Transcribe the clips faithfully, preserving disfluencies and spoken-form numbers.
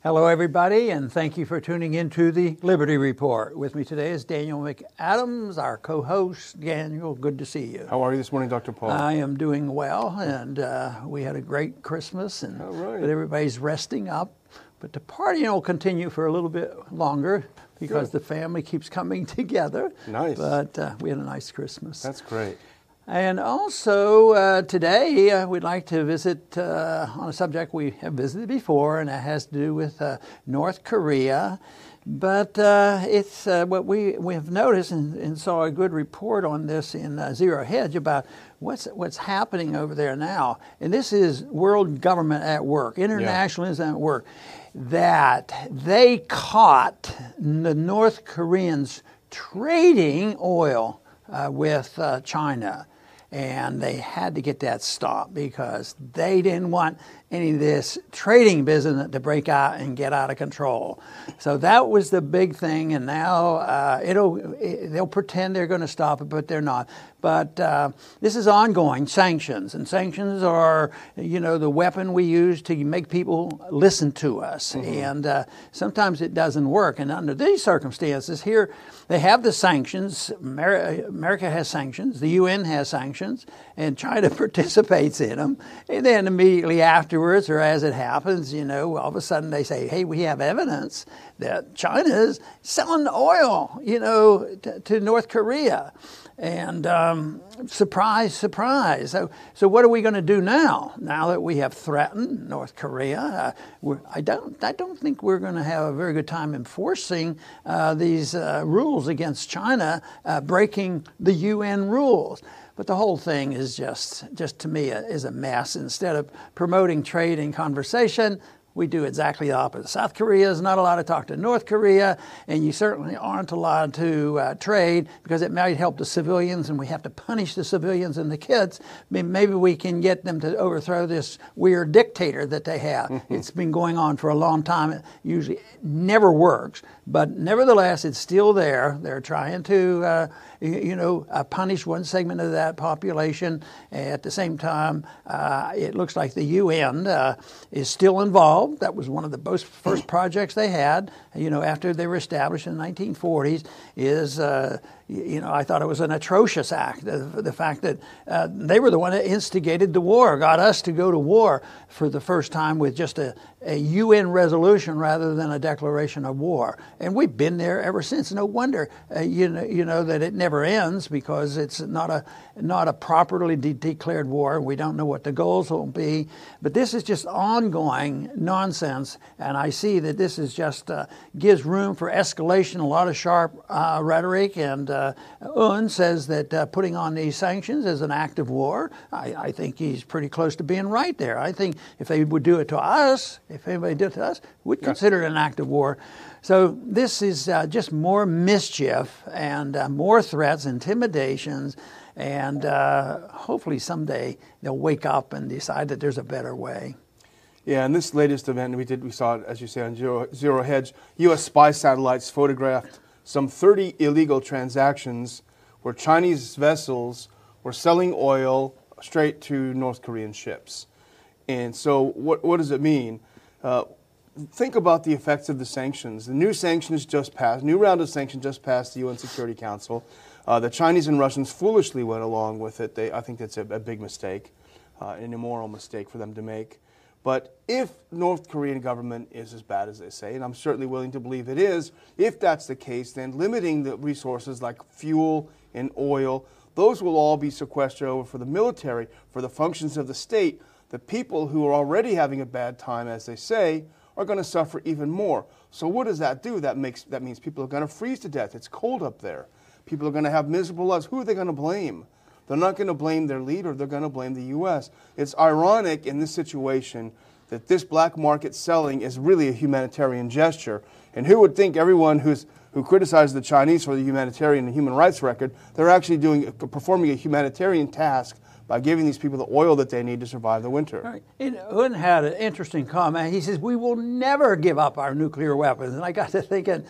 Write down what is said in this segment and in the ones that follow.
Hello, everybody, and thank you for tuning in to the Liberty Report. With me today is Daniel McAdams, our co-host. Daniel, good to see you. How are you this morning, Doctor Paul? I am doing well, and uh, we had a great Christmas, and All right. but everybody's resting up. But the party will continue for a little bit longer because Good. the family keeps coming together. Nice. But uh, we had a nice Christmas. That's great. And also uh, today uh, we'd like to visit uh, on a subject we have visited before, and it has to do with uh, North Korea. But uh, it's uh, what we, we have noticed and, and saw a good report on this in uh, Zero Hedge about what's what's happening over there now. And this is world government at work, internationalism yeah. at work, that they caught the North Koreans trading oil uh, with uh, China. And they had to get that stopped because they didn't want any of this trading business to break out and get out of control. So that was the big thing, and now uh, it'll it, they'll pretend they're going to stop it, but they're not. But uh, this is ongoing sanctions, and sanctions are, you know, the weapon we use to make people listen to us. Mm-hmm. And uh, sometimes it doesn't work. And under these circumstances, here they have the sanctions. America, America has sanctions. The U N has sanctions, and China participates in them. And then immediately afterwards, or as it happens, you know, all of a sudden they say, "Hey, we have evidence that China is selling oil, you know, to, to North Korea." And um, surprise, surprise. So, so what are we going to do now? Now that we have threatened North Korea, uh, we're, I don't, I don't think we're going to have a very good time enforcing uh, these uh, rules against China uh, breaking the U N rules. But the whole thing is just, just to me, a, is a mess. Instead of promoting trade and conversation, we do exactly the opposite. South Korea is not allowed to talk to North Korea, and you certainly aren't allowed to uh, trade because it might help the civilians, and we have to punish the civilians and the kids. I mean, maybe we can get them to overthrow this weird dictator that they have. Mm-hmm. It's been going on for a long time. It usually never works, but nevertheless, it's still there. They're trying to, uh, you know, uh, punish one segment of that population. At the same time, uh, it looks like the U N uh, is still involved. That was one of the most first projects they had, you know, after they were established in the nineteen forties, is, uh, you know, I thought it was an atrocious act. The, the fact that uh, they were the one that instigated the war, got us to go to war for the first time with just a, a U N resolution rather than a declaration of war. And we've been there ever since. No wonder, uh, you know, you know, that it never ends because it's not a not a properly de- declared war. We don't know what the goals will be. But this is just ongoing nonsense, and I see that this is just uh, gives room for escalation, a lot of sharp uh, rhetoric, and uh, Un says that uh, putting on these sanctions is an act of war. I, I think he's pretty close to being right there. I think if they would do it to us, if anybody did it to us, we'd consider it an act of war. So this is uh, just more mischief and uh, more threats, intimidations, and uh, hopefully someday they'll wake up and decide that there's a better way. Yeah, in this latest event we did, we saw it, as you say, on Zero, Zero Hedge. U S spy satellites photographed some thirty illegal transactions where Chinese vessels were selling oil straight to North Korean ships. And so what, what does it mean? Uh, think about the effects of the sanctions. The new sanctions just passed, new round of sanctions just passed the U N Security Council. Uh, the Chinese and Russians foolishly went along with it. They, I think that's a, a big mistake, uh, an immoral mistake for them to make. But if North Korean government is as bad as they say, and I'm certainly willing to believe it is, if that's the case, then limiting the resources like fuel and oil, those will all be sequestered over for the military, for the functions of the state. The people who are already having a bad time, as they say, are going to suffer even more. So what does that do? That makes that means people are going to freeze to death. It's cold up there. People are going to have miserable lives. Who are they going to blame? They're not going to blame their leader. They're going to blame the U S. It's ironic in this situation that this black market selling is really a humanitarian gesture. And who would think everyone who's who criticizes the Chinese for the humanitarian and human rights record, they're actually doing performing a humanitarian task by giving these people the oil that they need to survive the winter. Right. And Un had an interesting comment. He says, we will never give up our nuclear weapons. And I got to thinking,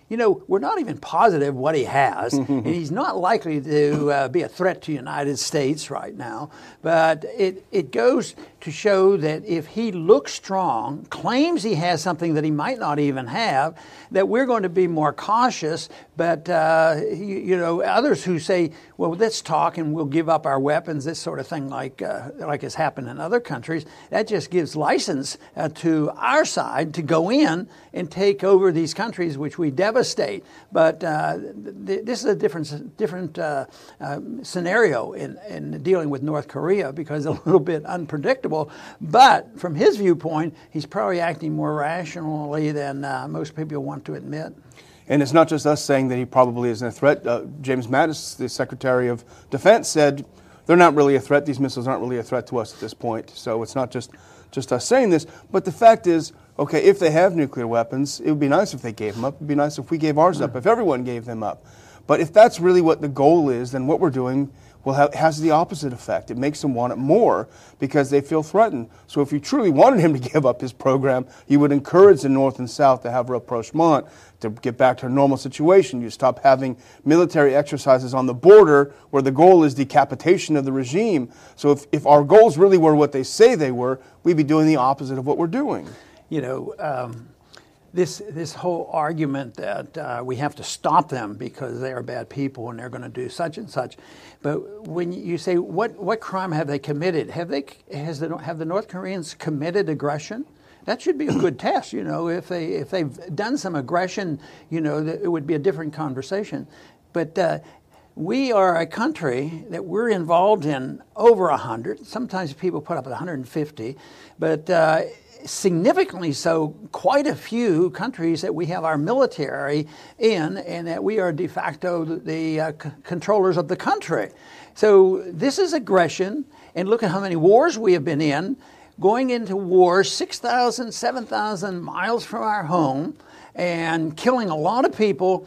you know, we're not even positive what he has, and he's not likely to uh, be a threat to the United States right now. But it, it goes to show that if he looks strong, claims he has something that he might not even have, that we're going to be more cautious. But, uh, you, you know, others who say, well, let's talk and we'll give up our weapons, this sort of thing, like uh, like has happened in other countries, that just gives license uh, to our side to go in and take over these countries, which we devastate. But uh, th- this is a different different uh, uh, scenario in, in dealing with North Korea, because it's a little bit unpredictable. But from his viewpoint, he's probably acting more rationally than uh, most people want to admit. And it's not just us saying that he probably isn't a threat. Uh, James Mattis, the Secretary of Defense, said they're not really a threat. These missiles aren't really a threat to us at this point. So it's not just, just us saying this. But the fact is, okay, if they have nuclear weapons, it would be nice if they gave them up. It would be nice if we gave ours up, if everyone gave them up. But if that's really what the goal is, then what we're doing will have, has the opposite effect. It makes them want it more because they feel threatened. So if you truly wanted him to give up his program, you would encourage the North and South to have rapprochement, to get back to a normal situation. You stop having military exercises on the border where the goal is decapitation of the regime. So if, if our goals really were what they say they were, we'd be doing the opposite of what we're doing. You know, um, this this whole argument that uh, we have to stop them because they are bad people and they're going to do such and such, but when you say what what crime have they committed? Have they has the have the North Koreans committed aggression? That should be a good test. You know, if they if they've done some aggression, you know, it would be a different conversation. But uh, we are a country that we're involved in over a hundred. Sometimes people put up one hundred fifty, but. Uh, significantly so, quite a few countries that we have our military in, and that we are de facto the uh, c- controllers of the country. So this is aggression, and look at how many wars we have been in, going into wars six thousand, seven thousand miles from our home, and killing a lot of people.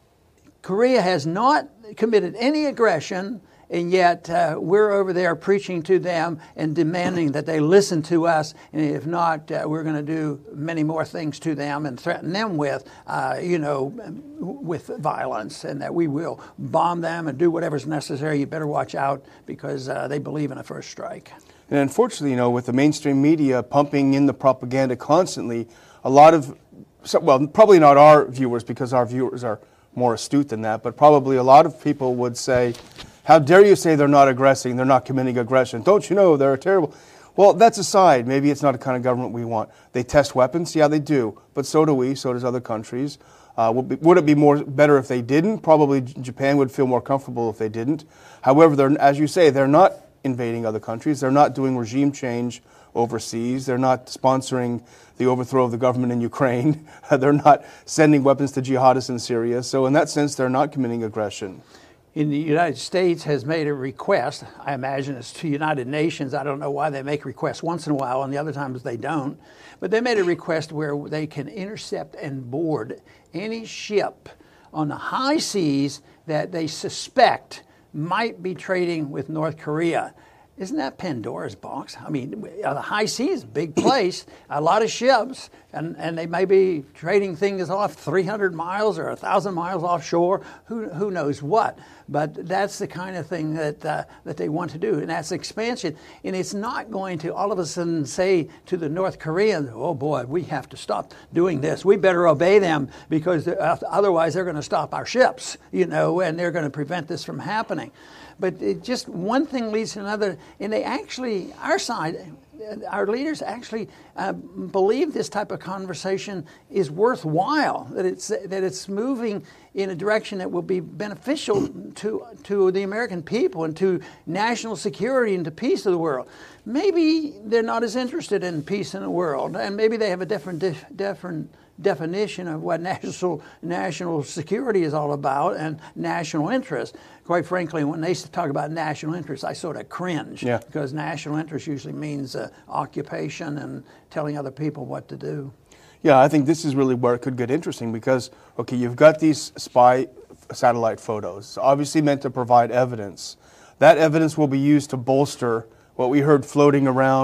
Korea has not committed any aggression, and yet uh, we're over there preaching to them and demanding that they listen to us. And if not, uh, we're going to do many more things to them and threaten them with, uh, you know, with violence, and that we will bomb them and do whatever's necessary. You better watch out, because uh, they believe in a first strike. And unfortunately, you know, with the mainstream media pumping in the propaganda constantly, a lot of, well, probably not our viewers, because our viewers are more astute than that, but probably a lot of people would say, how dare you say they're not aggressing, they're not committing aggression? Don't you know they're terrible? Well, that's aside. Maybe it's not the kind of government we want. They test weapons? Yeah, they do. But so do we, so does other countries. Uh, would, be, would it be more better if they didn't? Probably Japan would feel more comfortable if they didn't. However, they're, as you say, they're not invading other countries. They're not doing regime change overseas. They're not sponsoring the overthrow of the government in Ukraine. They're not sending weapons to jihadists in Syria. So in that sense, they're not committing aggression. In the United States has made a request. I imagine it's to United Nations. I don't know why they make requests once in a while and the other times they don't. But they made a request where they can intercept and board any ship on the high seas that they suspect might be trading with North Korea. Isn't that Pandora's box? I mean, the high seas, big place, a lot of ships, and, and they may be trading things off three hundred miles or one thousand miles offshore, who who knows what. But that's the kind of thing that uh, that they want to do, and that's expansion. And it's not going to all of a sudden say to the North Koreans, oh boy, we have to stop doing this. We better obey them, because otherwise they're going to stop our ships, you know, and they're going to prevent this from happening. But it just one thing leads to another, and they actually, our side, our leaders actually uh, believe this type of conversation is worthwhile, that it's that it's moving in a direction that will be beneficial to to the American people and to national security and to peace of the world. Maybe they're not as interested in peace in the world, and maybe they have a different dif- different definition of what national national security is all about and national interest. Quite frankly, when they talk about national interest, I sort of cringe, yeah. because national interest usually means uh, occupation and telling other people what to do. Yeah, I think this is really where it could get interesting, because, okay, you've got these spy satellite photos, obviously meant to provide evidence. That evidence will be used to bolster what we heard floating around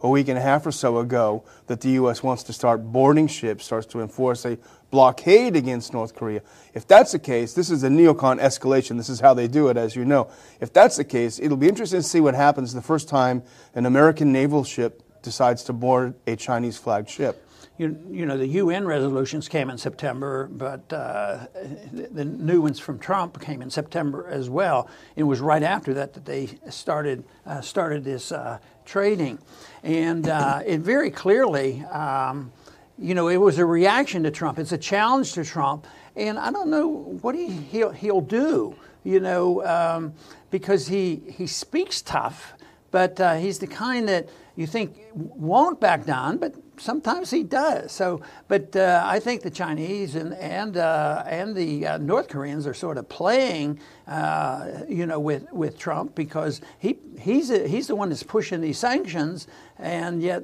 a week and a half or so ago that the U S wants to start boarding ships, starts to enforce a blockade against North Korea. If that's the case, this is a neocon escalation. This is how they do it, as you know. If that's the case, it'll be interesting to see what happens the first time an American naval ship decides to board a Chinese flagged ship. You, you know, the U N resolutions came in September, but uh, the, the new ones from Trump came in September as well. It was right after that that they started uh, started this uh, trading. And uh, it very clearly, um, you know, it was a reaction to Trump. It's a challenge to Trump. And I don't know what he, he'll, he'll do, you know, um, because he, he speaks tough, but uh, he's the kind that you think won't back down, but sometimes he does. So, but uh, I think the Chinese and and uh, and the uh, North Koreans are sort of playing, uh, you know, with, with Trump because he he's a, he's the one that's pushing these sanctions, and yet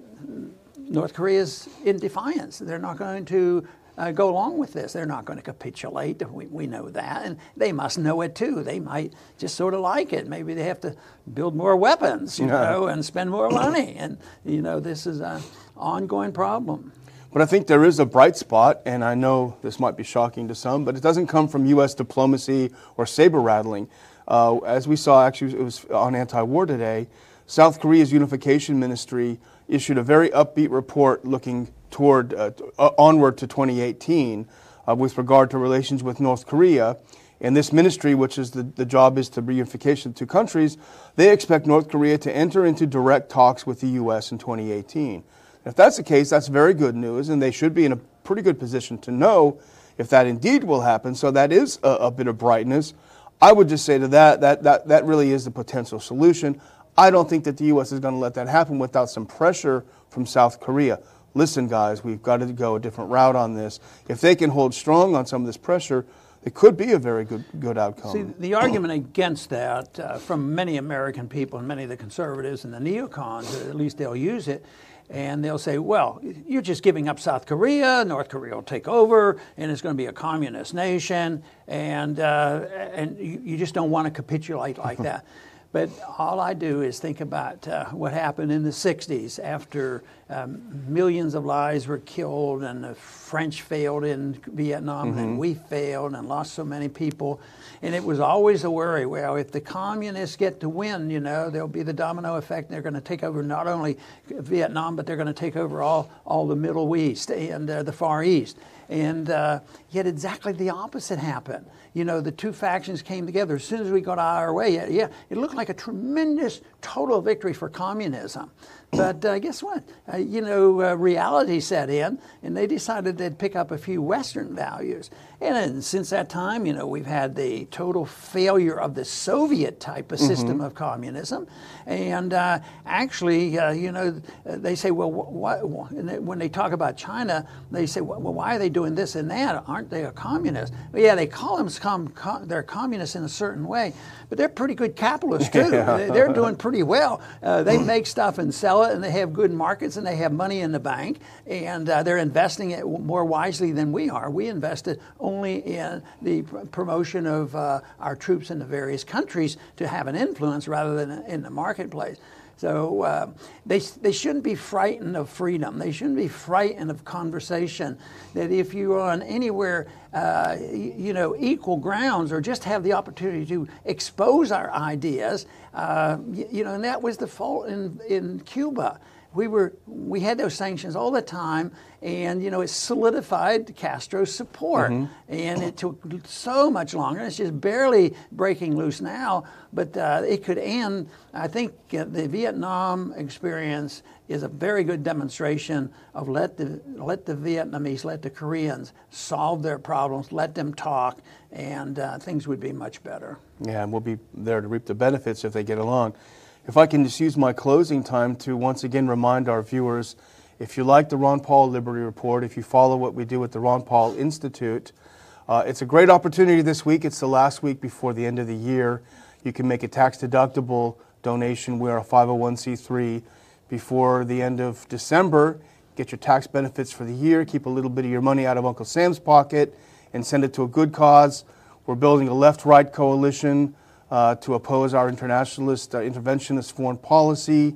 North Korea's in defiance. They're not going to uh, go along with this. They're not going to capitulate. We, we know that, and they must know it too. They might just sort of like it. Maybe they have to build more weapons, you yeah. know, and spend more money. And you know, this is an ongoing problem. But I think there is a bright spot, and I know this might be shocking to some, but it doesn't come from U S diplomacy or saber rattling. Uh, as we saw, actually, it was on Anti-War Today, South Korea's unification ministry issued a very upbeat report looking toward uh, onward to twenty eighteen uh, with regard to relations with North Korea. And this ministry, which is the, the job is to reunification of two countries, they expect North Korea to enter into direct talks with the U S in twenty eighteen. If that's the case, that's very good news, and they should be in a pretty good position to know if that indeed will happen. So that is a, a bit of brightness. I would just say to that, that, that, that really is the potential solution. I don't think that the U S is going to let that happen without some pressure from South Korea. Listen, guys, we've got to go a different route on this. If they can hold strong on some of this pressure, it could be a very good good outcome. See, the argument against that uh, from many American people and many of the conservatives and the neocons, at least they'll use it, and they'll say, well, you're just giving up South Korea, North Korea will take over, and it's going to be a communist nation, and, uh, and you, you just don't want to capitulate like that. But all I do is think about uh, what happened in the sixties after um, millions of lives were killed and the French failed in Vietnam, mm-hmm. and we failed and lost so many people. And it was always a worry, well, if the communists get to win, you know, there'll be the domino effect. They're going to take over not only Vietnam, but they're going to take over all, all the Middle East and uh, the Far East. And uh, yet exactly the opposite happened. You know, the two factions came together. As soon as we got out of our way, yeah, yeah it looked like a tremendous total victory for communism. But uh, guess what? Uh, you know, uh, reality set in, and they decided they'd pick up a few Western values. And, and since that time, you know, we've had the total failure of the Soviet type of system mm-hmm. of communism. And uh, actually, uh, you know, they say, well, wh- wh- when they talk about China, they say, well, why are they doing this and that? Aren't they a communist? Well, yeah, they call them com- com- they're communists in a certain way, but they're pretty good capitalists too. Yeah. They're doing pretty well. Uh, they make stuff and sell it, and they have good markets, and they have money in the bank, and uh, they're investing it more wisely than we are. We invested only in the pr- promotion of uh, our troops in the various countries to have an influence rather than in the marketplace. So uh, they they shouldn't be frightened of freedom. They shouldn't be frightened of conversation. That if you are on anywhere, uh, you know, equal grounds, or just have the opportunity to expose our ideas, uh, you, you know, and that was the fault in in Cuba. We were we had those sanctions all the time, and you know it solidified Castro's support, mm-hmm. and it took so much longer. It's just barely breaking loose now, but uh, it could end. I think uh, the Vietnam experience is a very good demonstration of let the let the Vietnamese, let the Koreans solve their problems, let them talk, and uh, things would be much better. Yeah, and we'll be there to reap the benefits if they get along. If I can just use my closing time to once again remind our viewers, if you like the Ron Paul Liberty Report, if you follow what we do at the Ron Paul Institute, uh, it's a great opportunity this week. It's the last week before the end of the year. You can make a tax-deductible donation. We are a five oh one c three. Before the end of December, get your tax benefits for the year, keep a little bit of your money out of Uncle Sam's pocket, and send it to a good cause. We're building a left-right coalition Uh, to oppose our internationalist, uh, interventionist foreign policy,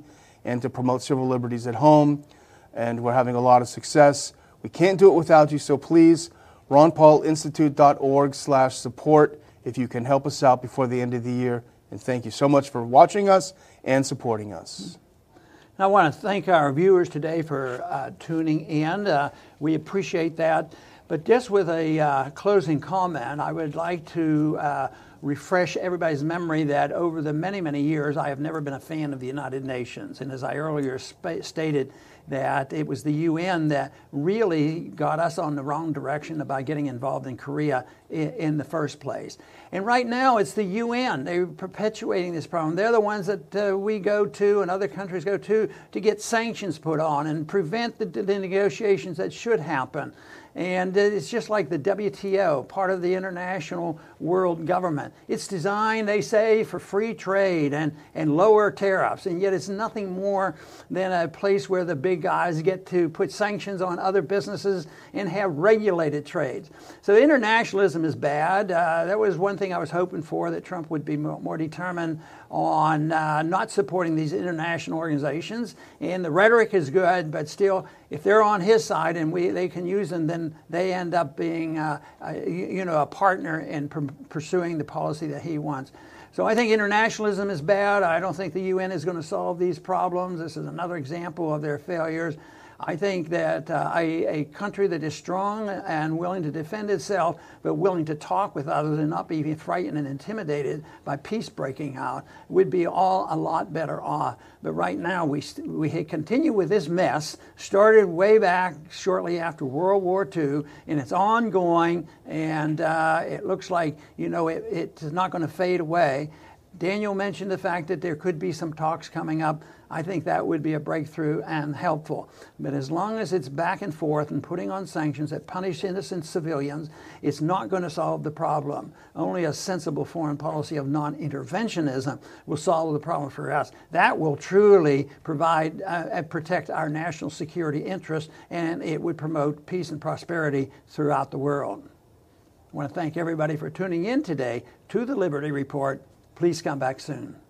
and to promote civil liberties at home. And we're having a lot of success. We can't do it without you, so please, ron paul institute dot org slash support if you can help us out before the end of the year. And thank you so much for watching us and supporting us. I want to thank our viewers today for uh, tuning in. Uh, we appreciate that. But just with a uh, closing comment, I would like to uh, refresh everybody's memory that over the many, many years, I have never been a fan of the United Nations. And as I earlier sp- stated, that it was the U N that really got us on the wrong direction about getting involved in Korea in, in the first place. And right now, it's the U N. They're perpetuating this problem. They're the ones that uh, we go to and other countries go to to get sanctions put on and prevent the, the negotiations that should happen. And it's just like the W T O, part of the international world government. It's designed, they say, for free trade and, and lower tariffs, and yet it's nothing more than a place where the big guys get to put sanctions on other businesses and have regulated trades. So internationalism is bad. Uh, that was one thing I was hoping for, that Trump would be more, more determined on uh, not supporting these international organizations. And the rhetoric is good, but still, if they're on his side and we they can use them, then they end up being uh, a, you know, a partner in pr- pursuing the policy that he wants. So I think internationalism is bad. I don't think the U N is going to solve these problems. This is another example of their failures. I think that uh, a, a country that is strong and willing to defend itself, but willing to talk with others and not be frightened and intimidated by peace breaking out, would be all a lot better off. But right now, we st- we continue with this mess, started way back shortly after World War Two, and it's ongoing, and uh, it looks like, you know, it, it's not going to fade away. Daniel mentioned the fact that there could be some talks coming up. I think that would be a breakthrough and helpful. But as long as it's back and forth and putting on sanctions that punish innocent civilians, it's not going to solve the problem. Only a sensible foreign policy of non-interventionism will solve the problem for us. That will truly provide uh, and protect our national security interests, and it would promote peace and prosperity throughout the world. I want to thank everybody for tuning in today to the Liberty Report. Please come back soon.